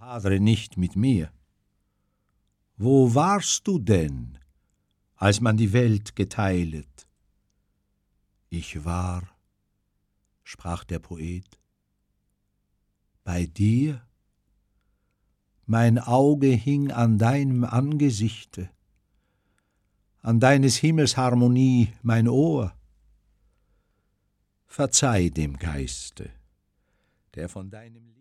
hadre nicht mit mir. Wo warst du denn, als man die Welt geteilet? Ich war, sprach der Poet, bei dir. Mein Auge hing an deinem Angesichte, an deines Himmels Harmonie mein Ohr. Verzeih dem Geiste, der von deinem